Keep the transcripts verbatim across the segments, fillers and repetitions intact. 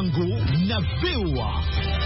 Sango na V O A.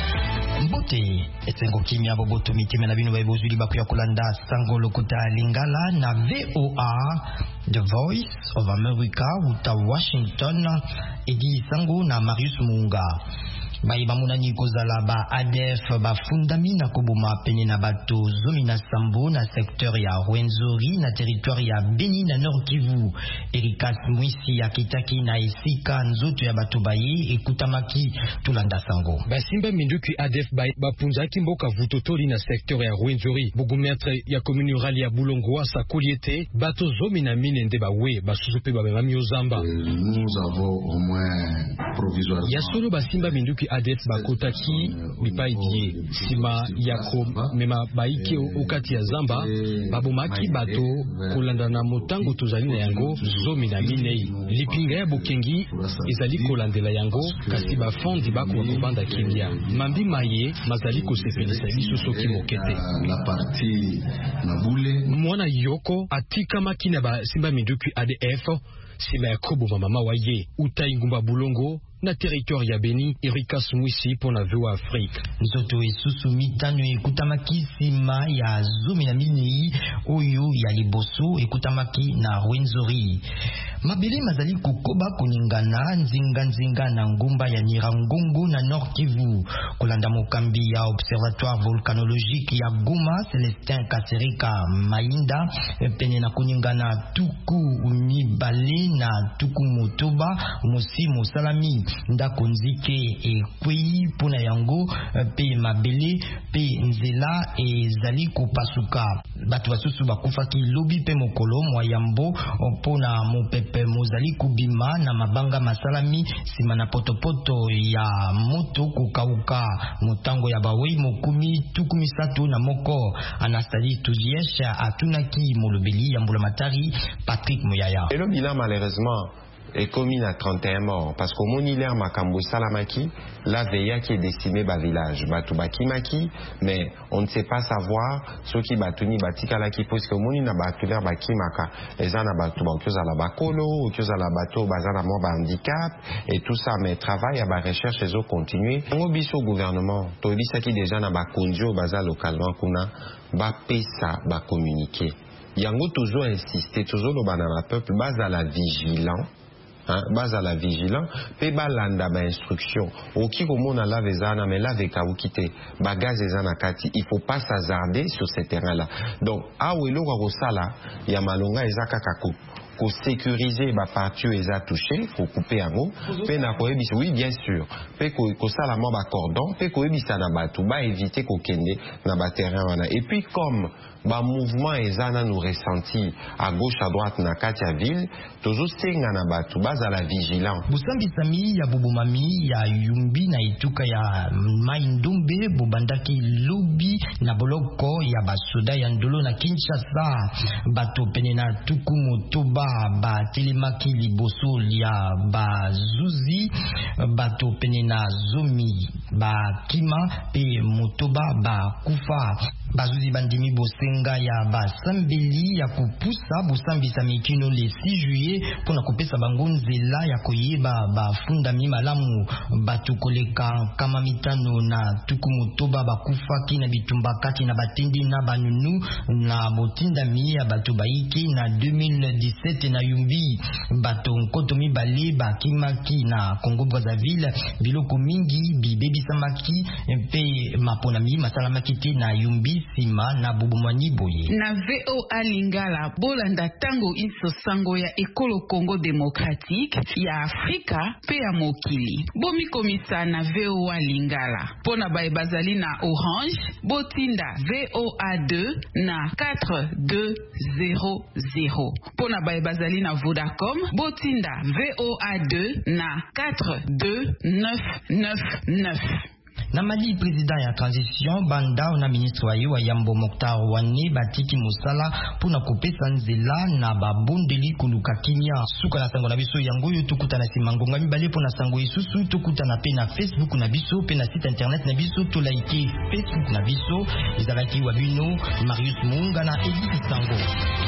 Mbote esengo kimia boboto mitime na bino baibozuli bakuya kulanda Sango lokuta Lingala na V O A, The Voice of America uta Washington. Edi Sango na Marius Munga. Baiba munani kozala ba A D F ba fundami na koboma pene na bato zomi na Sambo na secteur ya Rwenzori na territoire ya Beni na Nord Kivu. Erikas Mwisi ya Kitaki na esika nzoto ya bato baye ekutamaki tulanda Sango. Basimba minduki A D F ba bapunzaki mboka vutotoli na secteur ya Rwenzori. Bugumetre ya commune rurale ya Bulongo sa Koliete bato zomi na mine nde bawe basusupe ba bamami ozamba. Nous avons au moins provisoirement. Ya solo basimba minduki A D F bakotaki bipaidie sima yako mema baike okati ya zamba babomaki bato kolanda na motango tozali na yango zomi na minei lipinga ya bokengi ezali kolandela yango kasi bafondi bako bakobanda kimia mambi maye mazali kosepelisa biso soki mokete la partie na bule mwana yoko atika makina ba simba minduki A D F sima yakobo mama waye utaingumba Bulongo na territoire ya Beni. Erikas Mwisi pona V O A Afrique. Nzoto esusu mitano ekutamaki sima ya zomi na minei oyo ya liboso ekutamaki na Rwenzori. Mabele mazali kukoba kuningana nzinga nzinga na ngumba ya Nirangongo na Nord Kivu. Kolanda mokambi ya Observatoire Volcanologique ya Goma, Celestin Kasereka Mainda pene na kuningana tuku mibale na tuku motoba mosi mosalami ndako nzike ekwei pona yango pe mabele pe nzela ezali kopasuka. Batu basusu bakufaki lobi pe mokolo mwayambo pona mopepe mozali kubima na mabanga masalami sima na potopoto ya moto kukauka motango ya bawei mokumi tukumi satu na moko. Anastali Tujiesha atunaki molobeli ya mbulamatari Patrick Mouyaya. Et le bilan malheureusement est commis à trente et un morts parce qu'au Monilaire Makambo Salamaki, la V I A qui est décimée bas village, Batubaki Maki, mais on ne sait pas savoir ce qui batuni batika la qui pose que Moni na batuler baki maka, les ana batuba aux ala bakolo, aux ala bateau bazana mo handicap et tout ça, mais travail à ba recherche les eaux continuer. On obiso au gouvernement, to bisa qui déjà na ba konjo baza localement kuna ba pesa ba communiquer. Yango toujours insister, toujours le banana peuple base à la vigilance. Hein, base à la vigilance, pe balanda ba instruction. Oki komo na la vezana mais la veka ukite bagaz ezana kati, il faut pas s'hasarder sur ces terrains-là. Donc awelo ko sala ya malonga ezaka kako ko sécuriser ba partie eza touché, faut couper un mot, pe na ko ebisa oui bien sûr. Pe ko ko sala mo ba cordon, pe ko ebisa na batu ba éviter ko kende na ba terrain wana. Et puis comme ba mouvement ezana nous ressenti à gauche à droite na katia ville toujours senga na batu baza la vigilance. Busambi sami ya bubumami ya yumbi na ituka ya Maindombe bubandaki lobi na boloko ya basoda ya ndolo na Kinshasa bato pene na tuku motoba ba telemaki liboso ya bazuzi bato pene na zomi ba kima pe motoba ba kufa bazuzi bandimi bosenga ya basambeli ya kupusa busambisa mikino le six juillet pona kopesa bango nzela ya koyeba bafundami malamu batu koleka kama mitano na tuku motoba bakufaki na bitumba kati na batendi na banunu na botindami ya batu baiki na deux mille dix-sept na yumbi bato nkoto mibale bakimaki na Congo Brazzaville biloko mingi bibebisamaki pe maponami masalamaki te na yumbi sima na bubumani boye. Na V O A Lingala bolanda tango iso sango ya ekolo Congo Démocratique ya Afrika pe ya mokili. Bomi komisa na V O A Lingala. Pona bae bazali na Orange, botinda V O A deux na quatre deux zéro zéro. Pona bae bazali na Vodacom, botinda V O A deux na quatre deux neuf neuf neuf. Na Mali président ya transition banda na ministre wa yo Yambo Mokhtar Wane batiki musala puna kopesa nzela na babondeli kuluka kinya suka na sango na biso yango yo tukuta na simangonga mibale pona sango isusu tukuta na pe na Facebook na biso pe na site internet na biso to like Facebook na biso izalaki wabino Marius Munga na Elise Sango.